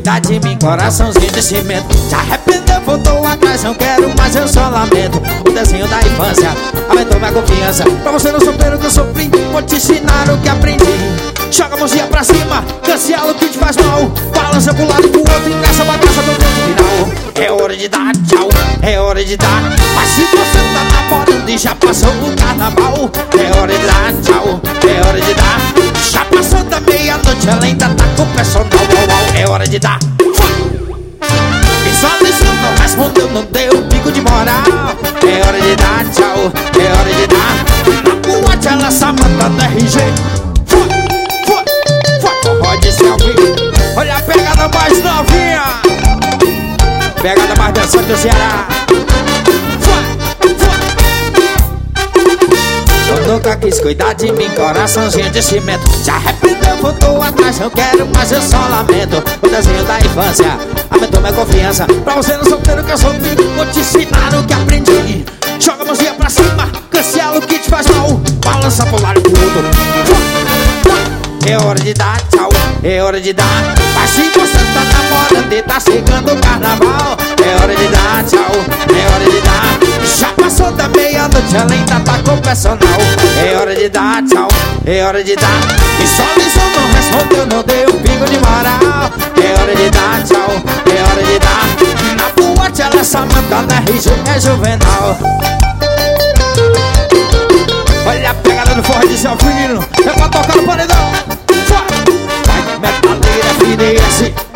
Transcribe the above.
cuidar de mim, coraçãozinho de cimento. Se arrependeu, voltou atrás, não quero mais, eu só lamento. O desenho da infância aumentou minha confiança. Pra você não saber o que eu sofri, vou te ensinar o que aprendi. Joga a mãozinha pra cima, cancela o que te faz mal. Balança pro lado e pro outro, engraça a bagaça do tempo final. É hora de dar tchau, é hora de dar. Mas se você tá namorando e já passou o carnaval, é hora de dar tchau, é hora de dar. Já passou da meia-noite, ela ainda tá com o personal. É hora de dar. E só isso não respondeu, não deu pico de moral. É hora de dar tchau, é hora de dar. Na boate ela só mandando RG. Pode ser alguém. Olha a pegada mais novinha, pegada mais dançante do Ceará. Eu nunca quis cuidar de mim, coraçãozinho de cimento. Se arrependeu, voltou atrás, não quero mais, eu só lamento. O desenho da infância aumentou minha confiança. Pra você não solteiro que eu sou filho, vou te ensinar o que aprendi. Joga a mãozinha pra cima, cancela o que te faz mal. Balança pro lado e pro outro. É hora de dar tchau, é hora de dar. Mas se você tá namorando e tá chegando o carnaval, é hora de dar tchau, é hora de dar. Já passou da meia-noite, ela ainda tá com o personal. É hora de dar tchau, é hora de dar. E só isso não respondeu, não deu um pingo de moral. É hora de dar tchau, é hora de dar. Na boate ela só mandando RG, é juvenal. Olha a pegada do forró de seu filho, é pra tocar no paredão. Vai, metaleira, FDS.